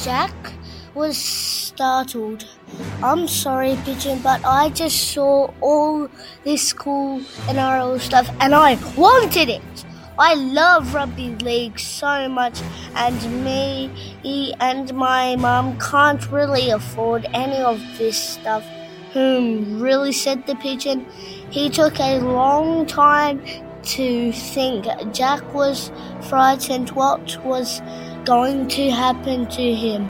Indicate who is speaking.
Speaker 1: Jack was startled. I'm sorry, Pigeon, but I just saw all this cool NRL stuff and I wanted it. I love rugby league so much, and me and my mum can't really afford any of this stuff. Really, said the Pigeon. He took a long time to think. Jack was frightened what was going to happen to him.